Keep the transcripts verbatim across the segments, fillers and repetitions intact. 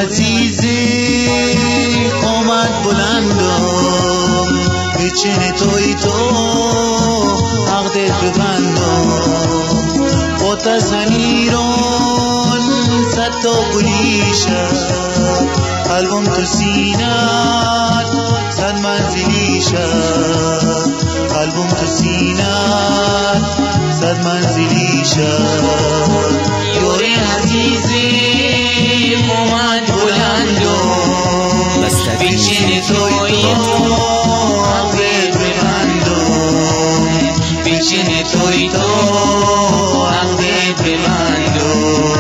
عزیزی قامت بلندم به چین توی تو عقدت ببندم آتشن ایران صد تا گلیشه قلبم تو سینت صد منزلیشه قلبم تو سینت صد منزلیشه یار عزیزی قامت بلندم بیچین توی تو عقدت ببندم بیچین توی تو عقدت ببندم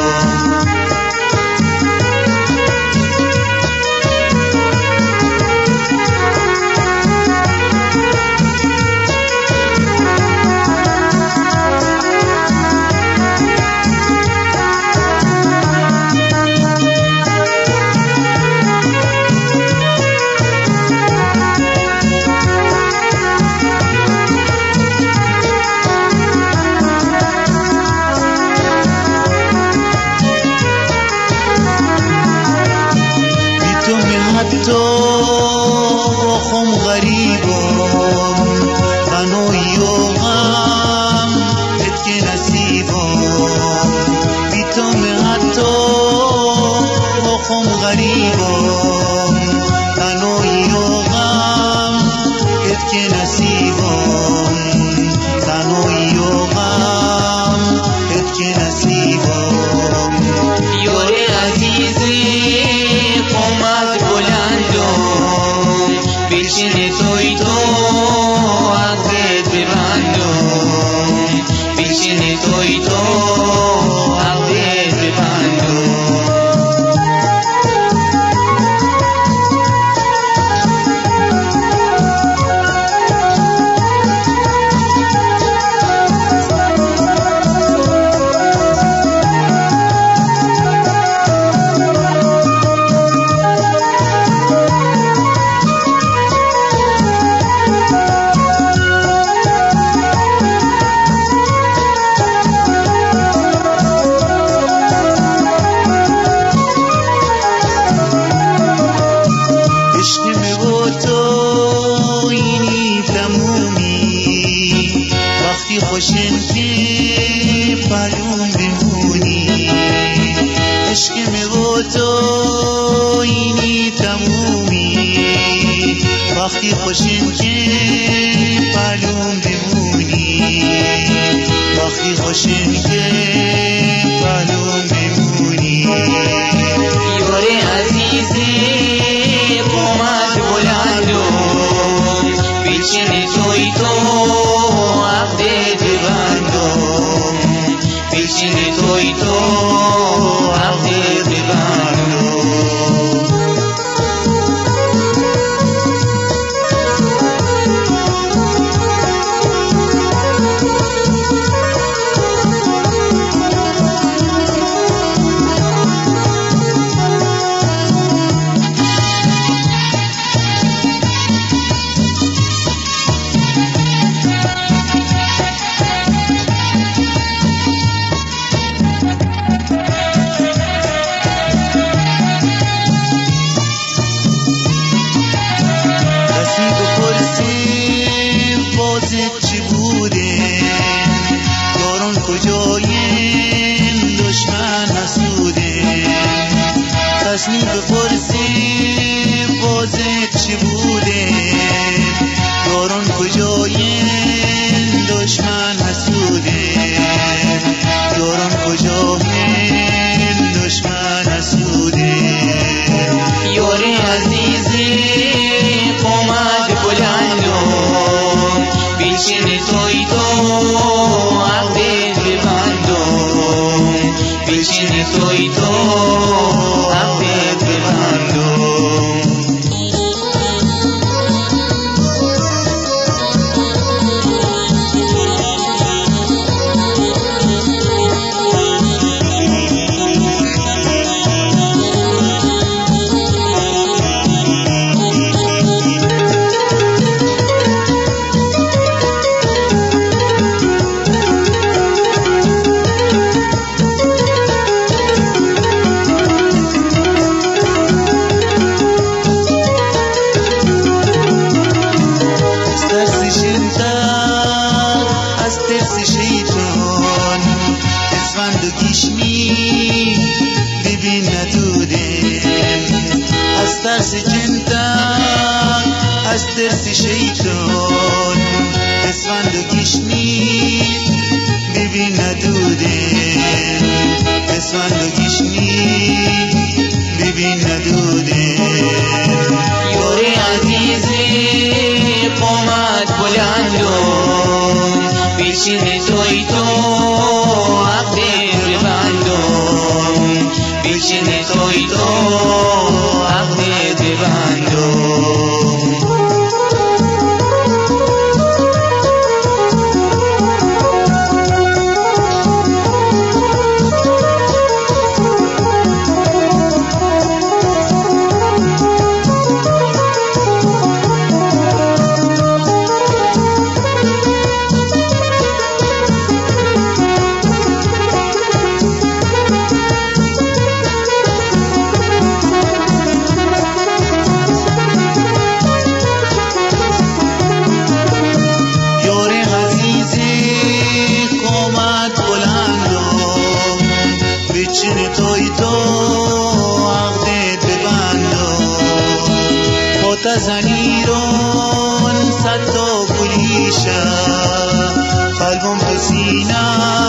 حتی خم غریبم تنهایی و غم اتک نصیبم بیتم حتی خم غریبم تنهایی و غم اتک نصیبم تنهایی و غم اتک نصیبم یار عزیزی قامت بلندم بیچین توی تو عقدت ببندم بیچین توی تو عقدت ببندم خوشن که پلوم بمونی عشق میگو تو اینی تمومی وقتی خوشن که پلوم بمونی وقتی خوشن که پلوم بمونی یار عزیزی قامت بلندم بیچین توی تو عقدت ببندم بیچین توی تو عقدت ببندم گیشنی ببین ندودم از ترس جنتم از ترس شیطان اسفند و گیشنی ببین ندودم اسفند و گیشنی ببین ندودم یار عزیزی قامت بلندم پیشین توی تو عقد ببندم پیشین توی تو عقد ببندم چین توی تو عقدت ببندم متزنیرون صد تا گلیشه قلبم تو سینه